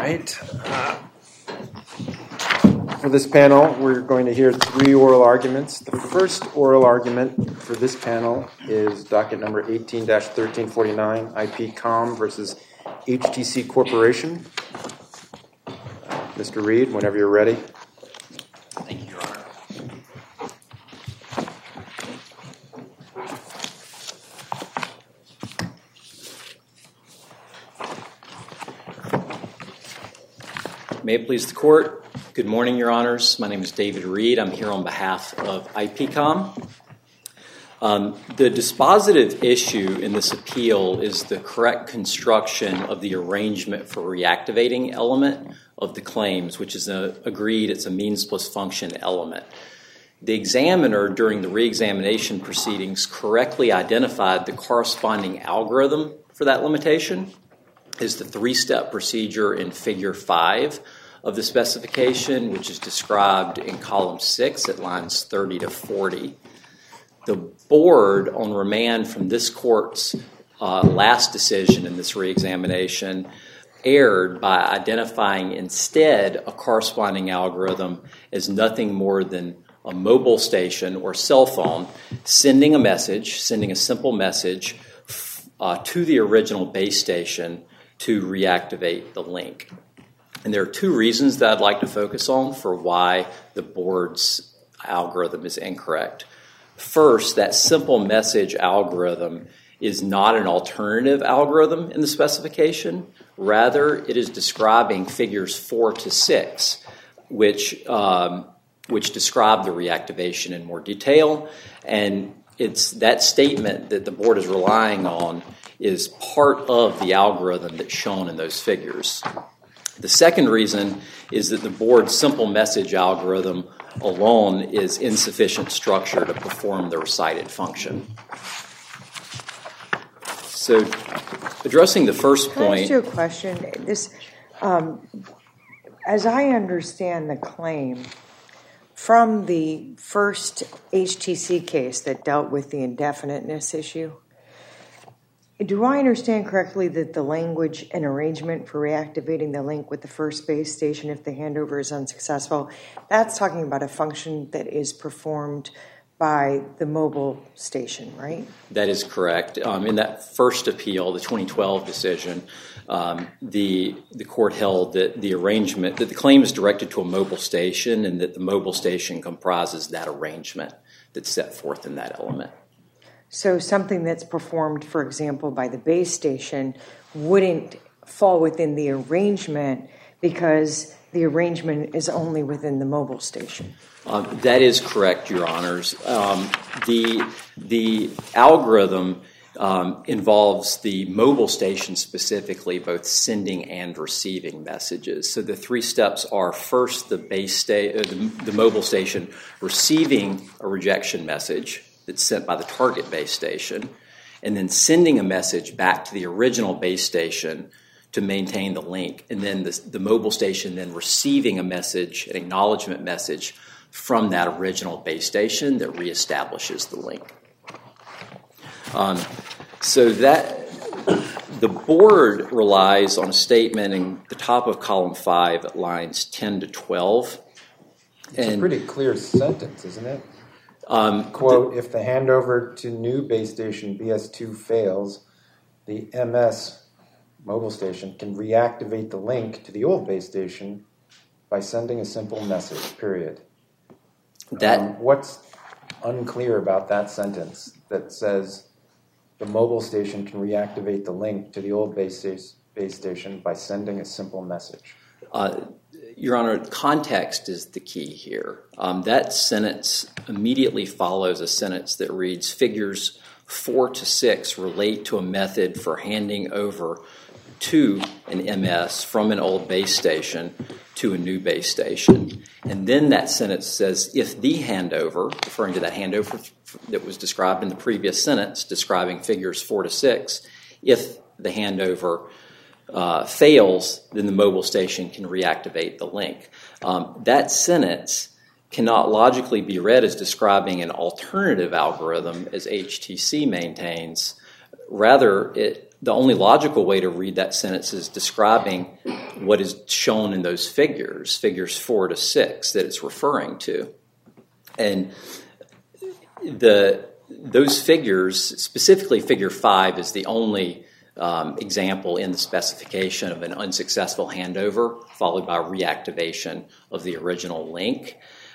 right. For this panel, we're going to hear 3 oral arguments. The first oral argument for this panel is docket number 18-1349, IPCOM versus HTC Corporation. Mr. Reed, whenever you're ready. Thank you, Your Honor. May it please the Court. Good morning, Your Honors. My name is David Reed. I'm here on behalf of IPCOM. The dispositive issue in this appeal is the correct construction of the arrangement for reactivating element of the claims, which is agreed it's a means plus function element. The examiner, during the reexamination proceedings, correctly identified the corresponding algorithm for that limitation is the 3-step procedure in Figure 5 of the specification, which is described in column 6 at lines 30 to 40. The board, on remand from this court's last decision in this reexamination, erred by identifying instead a corresponding algorithm as nothing more than a mobile station or cell phone sending a simple message to the original base station to reactivate the link. And there are 2 reasons that I'd like to focus on for why the board's algorithm is incorrect. First, that simple message algorithm is not an alternative algorithm in the specification. Rather, it is describing figures 4 to 6, which describe the reactivation in more detail. And it's that statement that the board is relying on is part of the algorithm that's shown in those figures. The second reason is that the board's simple message algorithm alone is insufficient structure to perform the recited function. So, addressing the first point... Can I ask you a question? As I understand the claim, from the first HTC case that dealt with the indefiniteness issue, do I understand correctly that the language and arrangement for reactivating the link with the first base station if the handover is unsuccessful, that's talking about a function that is performed by the mobile station, right? That is correct. In that first appeal, the 2012 decision, the court held that the arrangement, that the claim is directed to a mobile station and that the mobile station comprises that arrangement that's set forth in that element. So something that's performed, for example, by the base station wouldn't fall within the arrangement because the arrangement is only within the mobile station. That is correct, Your Honors. The algorithm involves the mobile station specifically, both sending and receiving messages. So the 3 steps are first the mobile station receiving a rejection message that's sent by the target base station, and then sending a message back to the original base station to maintain the link, and then the mobile station then receiving a message, an acknowledgement message from that original base station that reestablishes the link. So that the board relies on a statement in the top of column 5 at lines 10 to 12. It's a pretty clear sentence, isn't it? Quote, if the handover to new base station BS2 fails, the MS mobile station can reactivate the link to the old base station by sending a simple message, period. What's unclear about that sentence that says the mobile station can reactivate the link to the old base station by sending a simple message? Your Honor, context is the key here. That sentence immediately follows a sentence that reads, figures 4 to 6 relate to a method for handing over to an MS from an old base station to a new base station. And then that sentence says, if the handover, referring to that handover that was described in the previous sentence, describing figures 4 to 6, if the handover fails, then the mobile station can reactivate the link. That sentence cannot logically be read as describing an alternative algorithm as HTC maintains. Rather, it the only logical way to read that sentence is describing what is shown in those figures 4 to 6 that it's referring to. And those figures, specifically figure 5, is the only example in the specification of an unsuccessful handover followed by reactivation of the original link.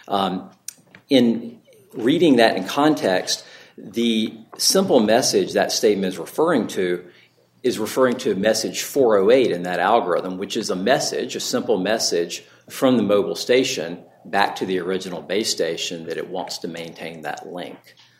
In reading that in context, the simple message that statement is referring to message 408 in that algorithm, which is a simple message from the mobile station back to the original base station that it wants to maintain that link.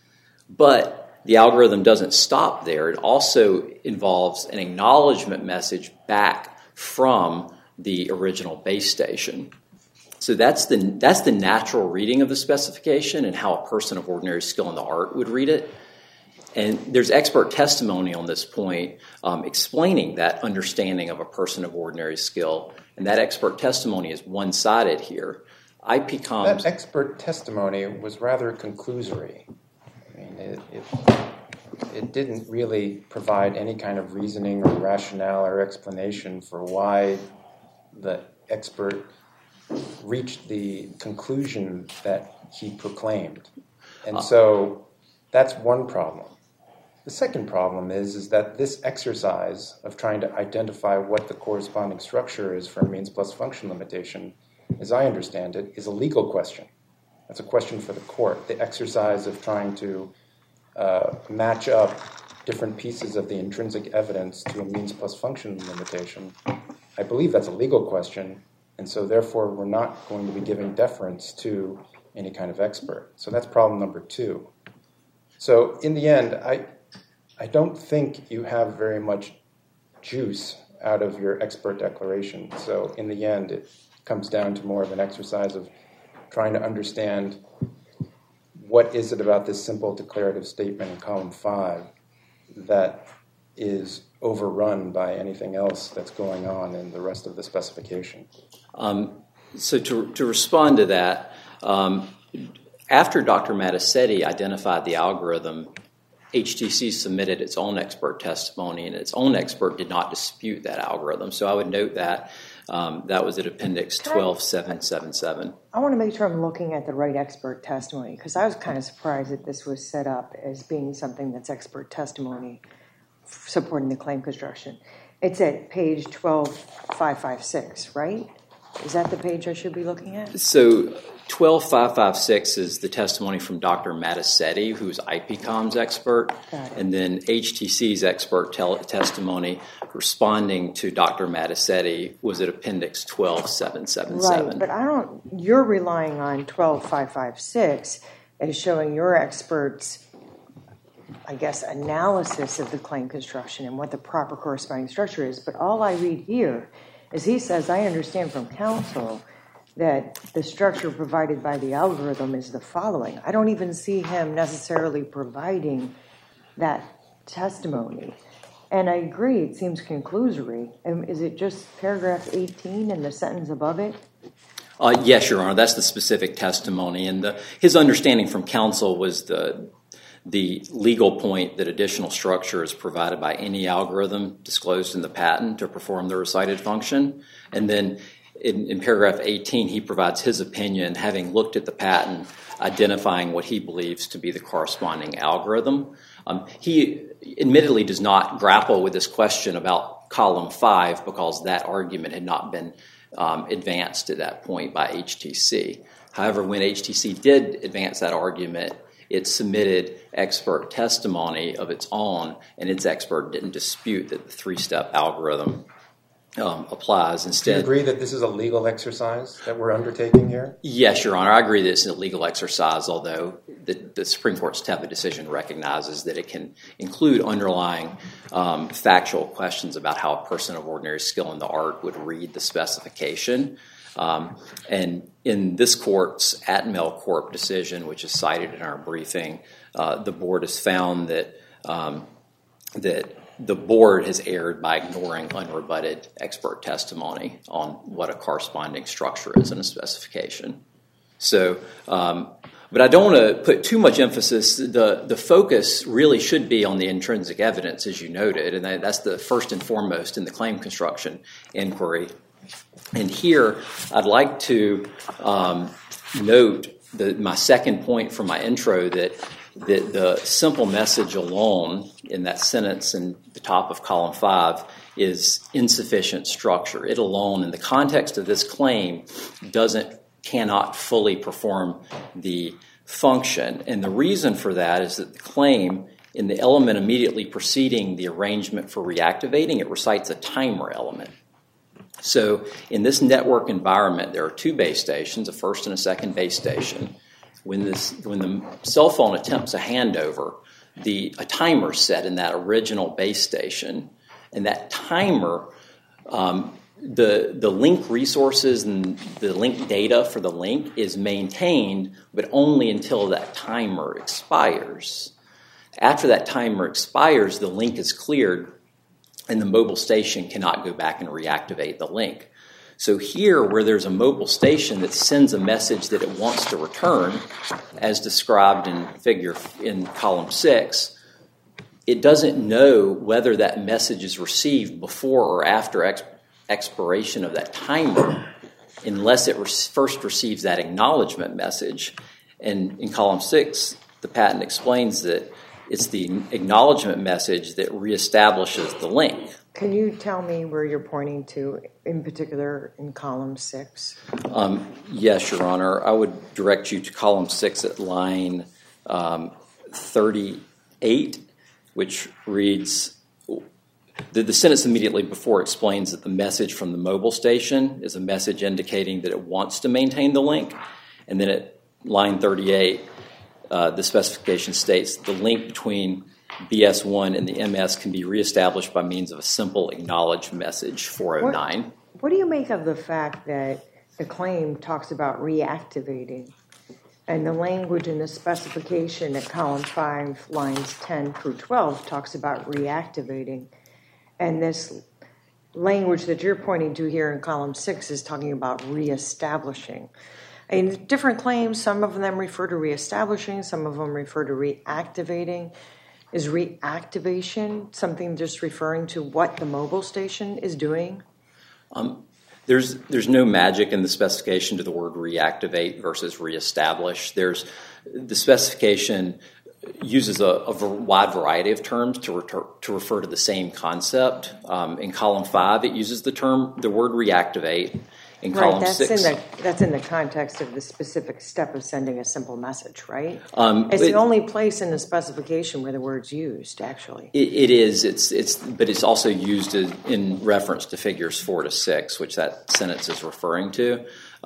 But the algorithm doesn't stop there. It also involves an acknowledgement message back from the original base station. So that's the natural reading of the specification and how a person of ordinary skill in the art would read it. And there's expert testimony on this point explaining that understanding of a person of ordinary skill. And that expert testimony is one-sided here. IPCOM's... That expert testimony was rather conclusory. I mean, it didn't really provide any kind of reasoning or rationale or explanation for why the expert reached the conclusion that he proclaimed. And so that's one problem. The second problem is that this exercise of trying to identify what the corresponding structure is for a means plus function limitation, as I understand it, is a legal question. That's a question for the court. The exercise of trying to match up different pieces of the intrinsic evidence to a means plus function limitation, I believe that's a legal question, and so therefore we're not going to be giving deference to any kind of expert. So that's problem number 2. So in the end, I don't think you have very much juice out of your expert declaration. So in the end, it comes down to more of an exercise of trying to understand what is it about this simple declarative statement in column 5 that is overrun by anything else that's going on in the rest of the specification. So to respond to that, after Dr. Mattacetti identified the algorithm, HTC submitted its own expert testimony, and its own expert did not dispute that algorithm. So I would note that that was at Appendix 12777. I want to make sure I'm looking at the right expert testimony, because I was kind of surprised that this was set up as being something that's expert testimony supporting the claim construction. It's at page 12556, right? Is that the page I should be looking at? So 12556 is the testimony from Dr. Mattacetti, who's IPCOM's expert, and then HTC's expert testimony responding to Dr. Mattacetti was at Appendix 12777. Right, but you're relying on 12556 as showing your expert's, I guess, analysis of the claim construction and what the proper corresponding structure is. But all I read here is he says, I understand from counsel that the structure provided by the algorithm is the following. I don't even see him necessarily providing that testimony. And I agree, it seems conclusory. Is it just paragraph 18 and the sentence above it? Yes, Your Honor, that's the specific testimony. And his understanding from counsel was the legal point that additional structure is provided by any algorithm disclosed in the patent to perform the recited function. And then in paragraph 18, he provides his opinion, having looked at the patent, identifying what he believes to be the corresponding algorithm. He admittedly does not grapple with this question about column 5 because that argument had not been advanced at that point by HTC. However, when HTC did advance that argument, it submitted expert testimony of its own, and its expert didn't dispute that the 3-step algorithm applies. Instead, do you agree that this is a legal exercise that we're undertaking here? Yes, Your Honor, I agree that it's a legal exercise, although the Supreme Court's TEPA decision recognizes that it can include underlying factual questions about how a person of ordinary skill in the art would read the specification. And in this court's Atmel Corp decision, which is cited in our briefing, the board has found that the board has erred by ignoring unrebutted expert testimony on what a corresponding structure is in a specification. So But I don't want to put too much emphasis. The focus really should be on the intrinsic evidence, as you noted, and that's the first and foremost in the claim construction inquiry. And here, I'd like to note my second point from my intro that the simple message alone in that sentence in the top of column 5 is insufficient structure. It alone, in the context of this claim, cannot fully perform the function. And the reason for that is that the claim, in the element immediately preceding the arrangement for reactivating, it recites a timer element. So in this network environment, there are 2 base stations, a first and a second base station. When the cell phone attempts a handover, a timer is set in that original base station, and that timer, the link resources and the link data for the link is maintained, but only until that timer expires. After that timer expires, the link is cleared, and the mobile station cannot go back and reactivate the link. So here, where there's a mobile station that sends a message that it wants to return, as described in column 6, it doesn't know whether that message is received before or after expiration of that timer, unless it first receives that acknowledgement message. And in column 6, the patent explains that it's the acknowledgement message that reestablishes the link. Can you tell me where you're pointing to, in particular, in column 6? Yes, Your Honor. I would direct you to column 6 at line 38, which reads, the sentence immediately before explains that the message from the mobile station is a message indicating that it wants to maintain the link. And then at line 38, the specification states the link between BS1 and the MS can be reestablished by means of a simple acknowledge message 409. What do you make of the fact that the claim talks about reactivating, and the language in the specification at column 5, lines 10 through 12, talks about reactivating, and this language that you're pointing to here in column 6 is talking about reestablishing? In different claims, some of them refer to reestablishing, some of them refer to reactivating. Is reactivation something just referring to what the mobile station is doing? There's no magic in the specification to the word reactivate versus reestablish. The specification uses a wide variety of terms to refer to the same concept. In column 5, it uses the word reactivate. In column 6, that's in the context of the specific step of sending a simple message, right? It's the only place in the specification where the word's used, actually. It is. But it's also used in reference to figures 4 to 6, which that sentence is referring to.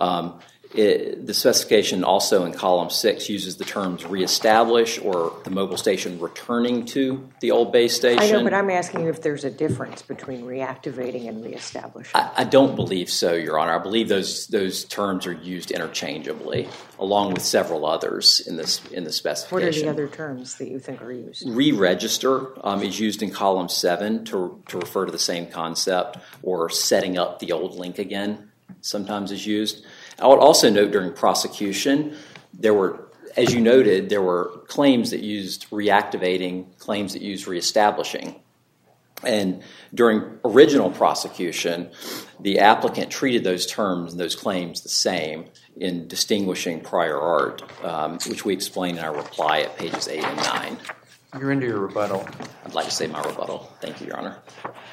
The specification also in column 6 uses the terms reestablish or the mobile station returning to the old base station. I know, but I'm asking you if there's a difference between reactivating and reestablishing. I don't believe so, Your Honor. I believe those terms are used interchangeably, along with several others in the specification. What are the other terms that you think are used? Re-register is used in column 7 to refer to the same concept, or setting up the old link again sometimes is used. I would also note during prosecution, as you noted, there were claims that used reactivating, claims that used reestablishing. And during original prosecution, the applicant treated those terms and those claims the same in distinguishing prior art, which we explain in our reply at pages 8 and 9. You're into your rebuttal. I'd like to say my rebuttal. Thank you, Your Honor.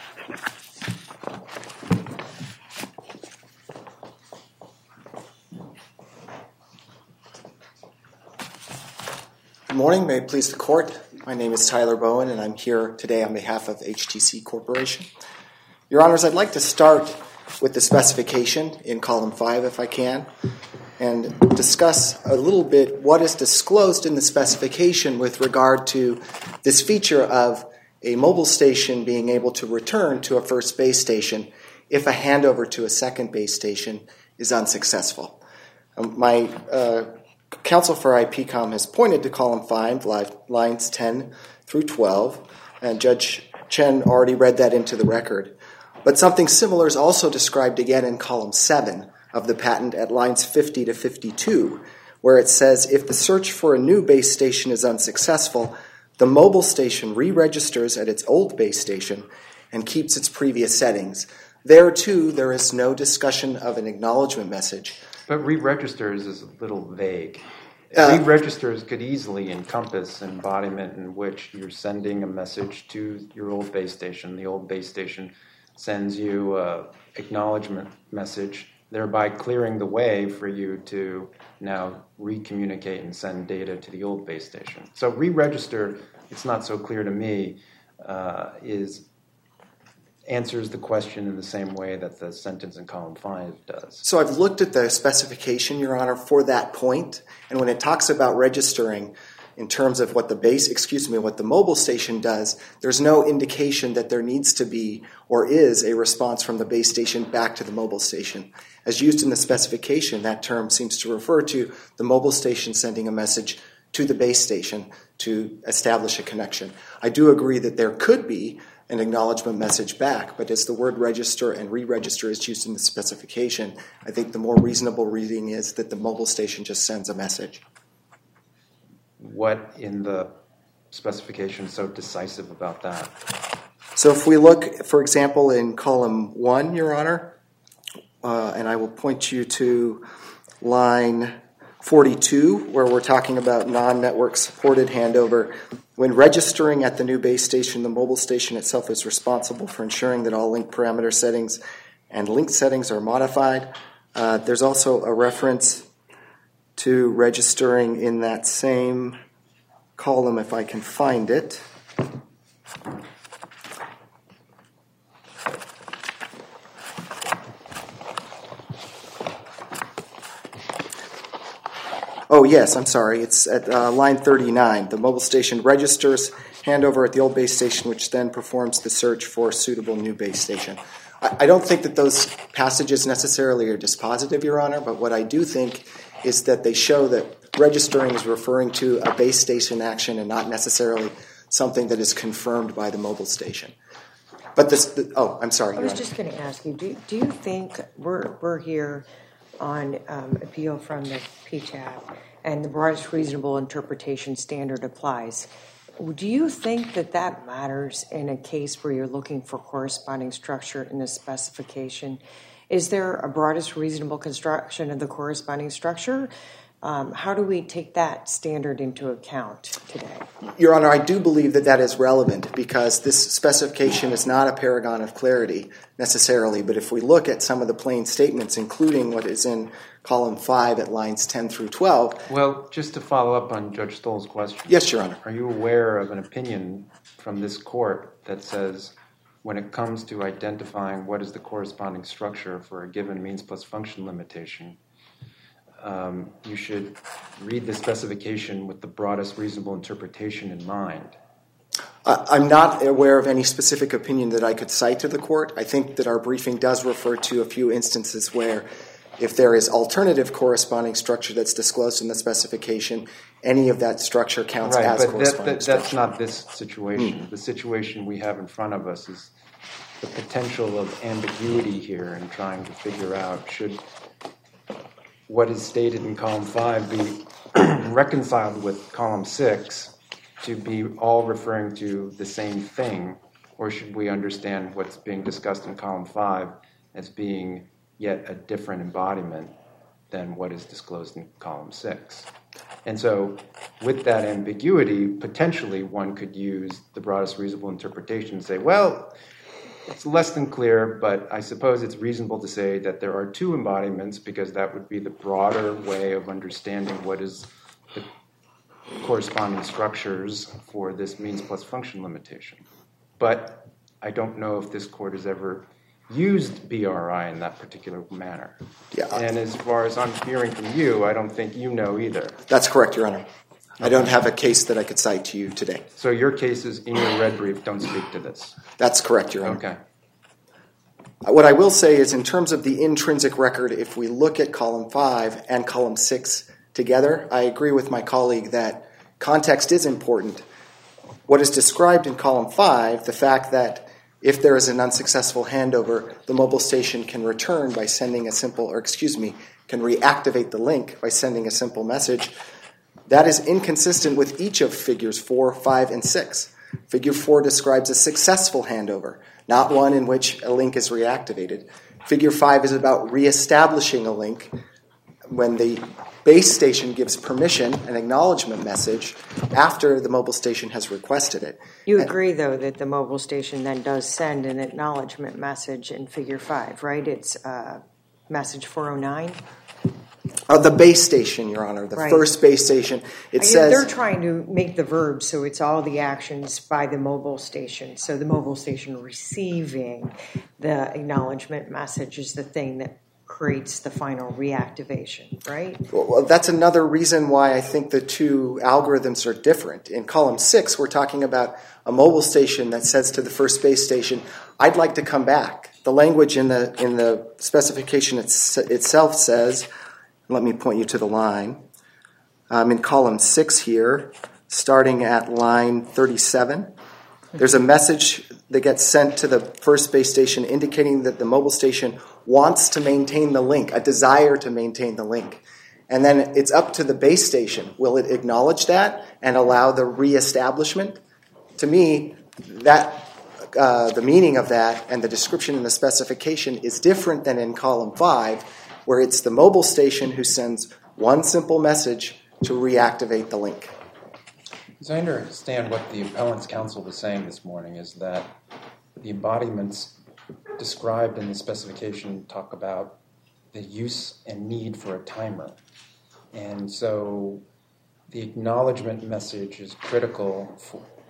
Good morning. May it please the Court. My name is Tyler Bowen, and I'm here today on behalf of HTC Corporation. Your Honors, I'd like to start with the specification in column 5, if I can, and discuss a little bit what is disclosed in the specification with regard to this feature of a mobile station being able to return to a first base station if a handover to a second base station is unsuccessful. My counsel for IPCOM has pointed to column 5, lines 10 through 12, and Judge Chen already read that into the record. But something similar is also described again in column 7 of the patent at lines 50 to 52, where it says if the search for a new base station is unsuccessful, the mobile station re-registers at its old base station and keeps its previous settings. There, too, there is no discussion of an acknowledgement message. But re-registers is a little vague. Re-registers could easily encompass an embodiment in which you're sending a message to your old base station. The old base station sends you an acknowledgement message, thereby clearing the way for you to now recommunicate and send data to the old base station. So re-register, it's not so clear to me, answers the question in the same way that the sentence in column 5 does. So I've looked at the specification, Your Honor, for that point, and when it talks about registering in terms of what the mobile station does, there's no indication that there needs to be or is a response from the base station back to the mobile station. As used in the specification, that term seems to refer to the mobile station sending a message to the base station to establish a connection. I do agree that there could be an acknowledgement message back, but as the word register and re-register is used in the specification, I think the more reasonable reading is that the mobile station just sends a message. What in the specification is so decisive about that? So if we look, for example, in column 1, Your Honor, and I will point you to line 42, where we're talking about non-network supported handover. When registering at the new base station, the mobile station itself is responsible for ensuring that all link parameter settings and link settings are modified. There's also a reference to registering in that same column, if I can find it. Oh, yes, I'm sorry. It's at line 39. The mobile station registers handover at the old base station, which then performs the search for a suitable new base station. I don't think that those passages necessarily are dispositive, Your Honor, but what I do think is that they show that registering is referring to a base station action and not necessarily something that is confirmed by the mobile station. But I'm sorry. I was just going to ask you, do you think we're here on appeal from the PTAB and the broadest reasonable interpretation standard applies? Do you think that matters in a case where you're looking for corresponding structure in the specification? Is there a broadest reasonable construction of the corresponding structure? How do we take that standard into account today? Your Honor, I do believe that is relevant because this specification is not a paragon of clarity necessarily, but if we look at some of the plain statements, including what is in column 5 at lines 10 through 12. Well, just to follow up on Judge Stoll's question. Yes, Your Honor. Are you aware of an opinion from this court that says when it comes to identifying what is the corresponding structure for a given means plus function limitation, you should read the specification with the broadest reasonable interpretation in mind? I'm not aware of any specific opinion that I could cite to the court. I think that our briefing does refer to a few instances where if there is alternative corresponding structure that's disclosed in the specification, any of that structure counts as corresponding structure. That's not this situation. The situation we have in front of us is the potential of ambiguity here in trying to figure out should what is stated in column 5 be reconciled with column 6 to be all referring to the same thing, or should we understand what's being discussed in column 5 as being yet a different embodiment than what is disclosed in column 6? And so with that ambiguity, potentially one could use the broadest reasonable interpretation and say, well, it's less than clear, but I suppose it's reasonable to say that there are two embodiments because that would be the broader way of understanding what is the corresponding structures for this means plus function limitation. But I don't know if this court has ever used BRI in that particular manner. Yeah. And as far as I'm hearing from you, I don't think you know either. That's correct, Your Honor. I don't have a case that I could cite to you today. So your cases in your red brief don't speak to this? That's correct, Your Honor. Okay. What I will say is in terms of the intrinsic record, if we look at column 5 and column 6 together, I agree with my colleague that context is important. What is described in column 5, the fact that if there is an unsuccessful handover, the mobile station can return by sending a simple, can reactivate the link by sending a simple message. That is inconsistent with each of figures 4, 5, and 6. Figure 4 describes a successful handover, not one in which a link is reactivated. Figure 5 is about reestablishing a link when the base station gives permission, an acknowledgement message, after the mobile station has requested it. You agree, though, that the mobile station then does send an acknowledgement message in figure 5, right? It's message 409? The base station, Your Honor, the first base station. It says they're trying to make the verb so it's all the actions by the mobile station. So the mobile station receiving the acknowledgement message is the thing that creates the final reactivation, right? Well, that's another reason why I think the two algorithms are different. In column 6, we're talking about a mobile station that says to the first base station, I'd like to come back. The language in the specification itself says, let me point you to the line. In column 6 here, starting at line 37, there's a message that gets sent to the first base station indicating that the mobile station wants to maintain the link, a desire to maintain the link. And then it's up to the base station. Will it acknowledge that and allow the reestablishment? To me, that the meaning of that and the description in the specification is different than in column 5, where it's the mobile station who sends one simple message to reactivate the link. As I understand what the Appellant's Counsel was saying this morning is that the embodiments described in the specification talk about the use and need for a timer. And so the acknowledgement message is critical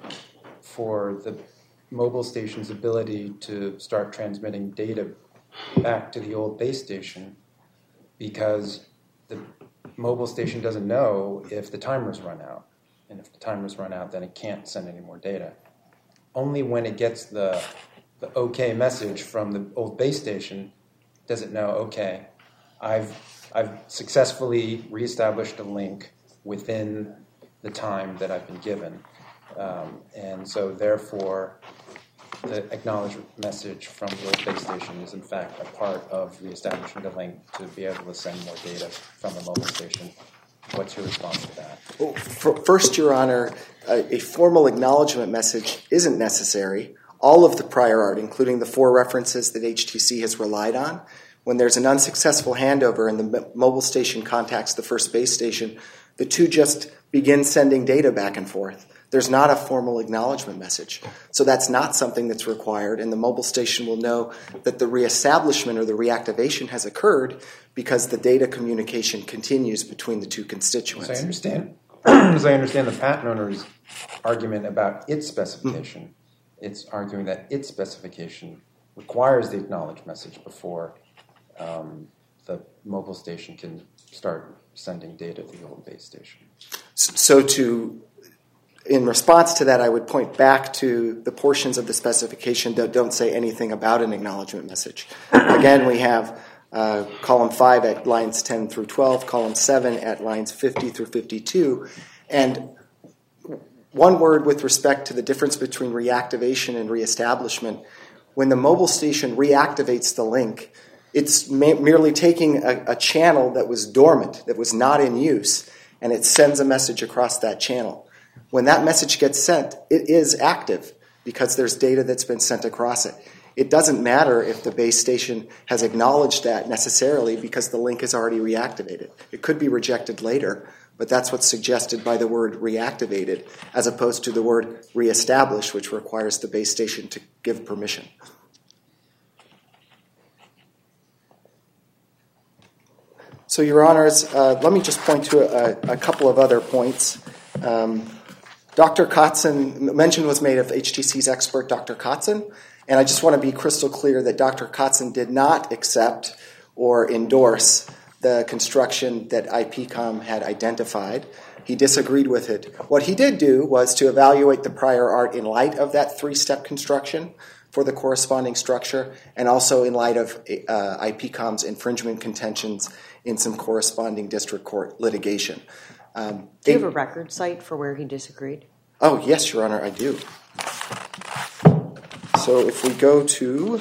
for the mobile station's ability to start transmitting data back to the old base station, because the mobile station doesn't know if the timer's run out. And if the timer's run out, then it can't send any more data. Only when it gets the OK message from the old base station does it know, okay, I've successfully reestablished a link within the time that I've been given. And so therefore, the acknowledgement message from the old base station is in fact a part of reestablishing the link to be able to send more data from the mobile station. What's your response to that? Well, first, Your Honor, a formal acknowledgement message isn't necessary. All of the prior art, including the 4 references that HTC has relied on, when there's an unsuccessful handover and the mobile station contacts the first base station, the two just begin sending data back and forth. There's not a formal acknowledgement message. So that's not something that's required, and the mobile station will know that the reestablishment or the reactivation has occurred because the data communication continues between the two constituents. As I understand the patent owner's argument about its specification, it's arguing that its specification requires the acknowledged message before the mobile station can start sending data to the old base station. In response to that, I would point back to the portions of the specification that don't say anything about an acknowledgement message. Again, we have column 5 at lines 10 through 12, column 7 at lines 50 through 52. And one word with respect to the difference between reactivation and reestablishment. When the mobile station reactivates the link, it's merely taking a channel that was dormant, that was not in use, and it sends a message across that channel. When that message gets sent, it is active because there's data that's been sent across it. It doesn't matter if the base station has acknowledged that necessarily because the link is already reactivated. It could be rejected later, but that's what's suggested by the word reactivated as opposed to the word reestablished, which requires the base station to give permission. So, Your Honors, let me just point to a couple of other points. Dr. Kotzen, mention was made of HTC's expert, Dr. Kotzen, and I just want to be crystal clear that Dr. Kotzen did not accept or endorse the construction that IPCOM had identified. He disagreed with it. What he did do was to evaluate the prior art in light of that 3-step construction for the corresponding structure and also in light of IPCOM's infringement contentions in some corresponding district court litigation. Do you have a record cite for where he disagreed? Oh, yes, Your Honor, I do. So if we go to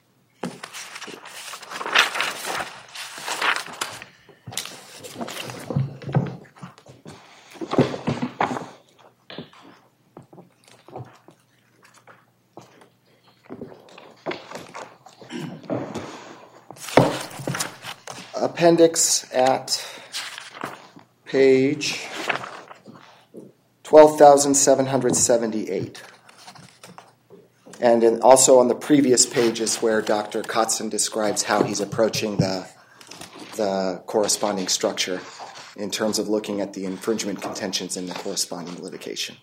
appendix at page 12,778. And also on the previous pages where Dr. Kotzen describes how he's approaching the corresponding structure in terms of looking at the infringement contentions in the corresponding litigation.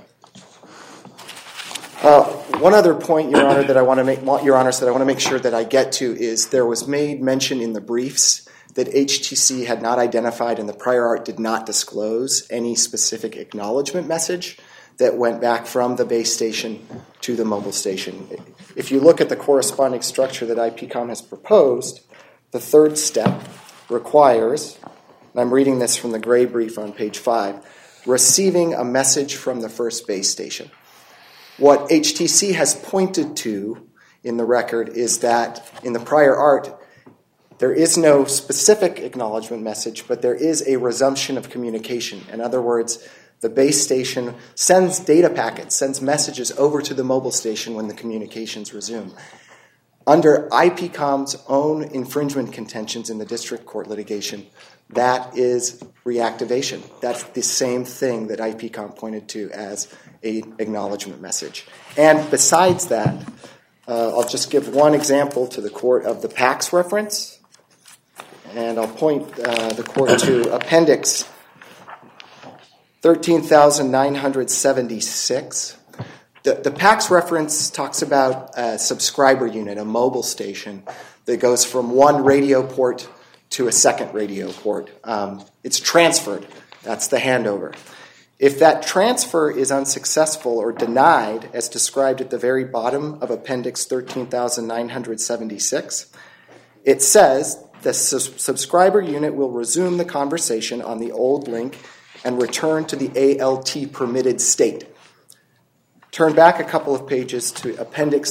One other point, Your Honor, that I want to make, Your Honors, that I want to make sure that I get to is there was made mention in the briefs that HTC had not identified and the prior art did not disclose any specific acknowledgement message that went back from the base station to the mobile station. If you look at the corresponding structure that IPCOM has proposed, the third step requires, and I'm reading this from the gray brief on page 5, receiving a message from the first base station. What HTC has pointed to in the record is that in the prior art, there is no specific acknowledgement message, but there is a resumption of communication. In other words, the base station sends data packets, sends messages over to the mobile station when the communications resume. Under IPCOM's own infringement contentions in the district court litigation, that is reactivation. That's the same thing that IPCOM pointed to as an acknowledgement message. And besides that, I'll just give one example to the court of the PAX reference. And I'll point the court to Appendix 13,976. The PAX reference talks about a subscriber unit, a mobile station, that goes from one radio port to a second radio port. It's transferred. That's the handover. If that transfer is unsuccessful or denied, as described at the very bottom of Appendix 13,976, it says the subscriber unit will resume the conversation on the old link and return to the ALT permitted state. Turn back a couple of pages to Appendix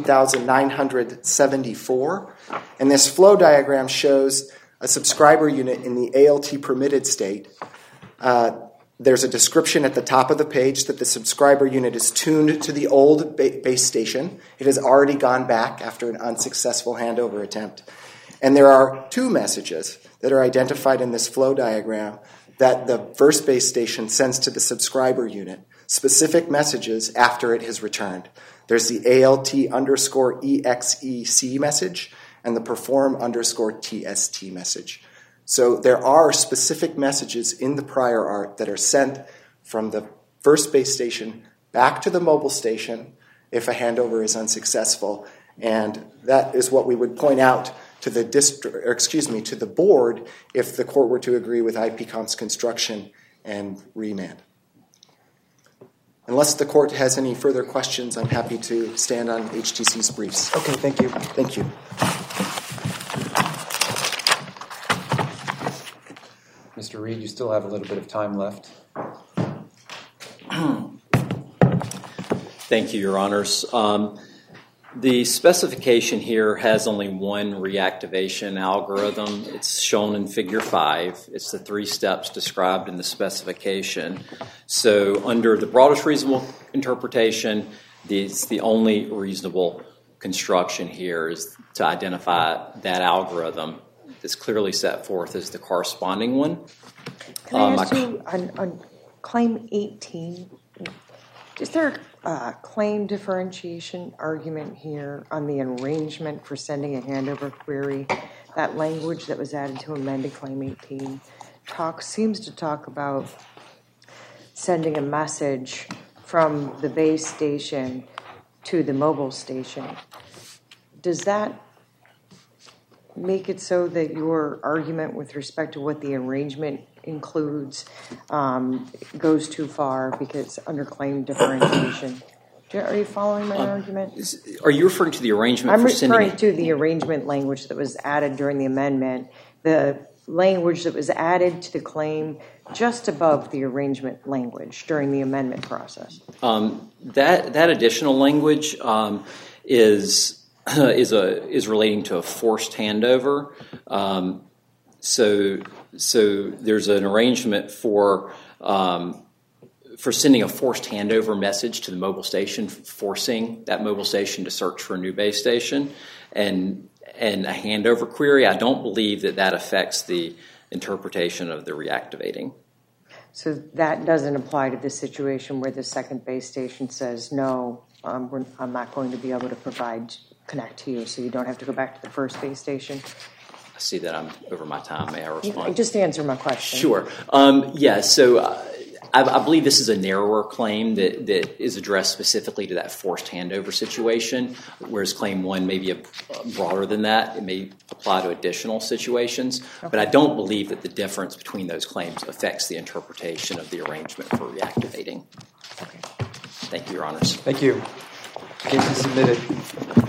13,974, and this flow diagram shows a subscriber unit in the ALT permitted state. There's a description at the top of the page that the subscriber unit is tuned to the old base station. It has already gone back after an unsuccessful handover attempt. And there are two messages that are identified in this flow diagram that the first base station sends to the subscriber unit, specific messages after it has returned. There's the ALT_EXEC message and the perform_TST message. So there are specific messages in the prior art that are sent from the first base station back to the mobile station if a handover is unsuccessful. And that is what we would point out to the to the board if the court were to agree with IPCOM's construction and remand. Unless the court has any further questions, I'm happy to stand on HTC's briefs. Okay, thank you. Thank you. Mr. Reed, you still have a little bit of time left. Thank you, Your Honors. The specification here has only one reactivation algorithm. It's shown in Figure 5. It's the 3 steps described in the specification. So under the broadest reasonable interpretation, the only reasonable construction here is to identify that algorithm that's clearly set forth as the corresponding one. Can I ask you, on Claim 18, is there a claim differentiation argument here on the arrangement for sending a handover query? That language that was added to amended Claim 18 seems to talk about sending a message from the base station to the mobile station. Does that make it so that your argument with respect to what the arrangement includes goes too far because under claim differentiation? Are you following my argument? Are you referring to the arrangement I'm for sending? referring to the arrangement language that was added during the amendment. The language that was added to the claim just above the arrangement language during the amendment process? That additional language is relating to a forced handover. So there's an arrangement for sending a forced handover message to the mobile station, forcing that mobile station to search for a new base station, and a handover query. I don't believe that affects the interpretation of the reactivating. So that doesn't apply to the situation where the second base station says, no, I'm not going to be able to connect to you, so you don't have to go back to the first base station? I see that I'm over my time. May I respond? Just answer my question. Sure. So I believe this is a narrower claim that is addressed specifically to that forced handover situation, whereas Claim 1 may be broader than that. It may apply to additional situations, okay. But I don't believe that the difference between those claims affects the interpretation of the arrangement for reactivating. Okay. Thank you, Your Honors. Thank you. Case is submitted.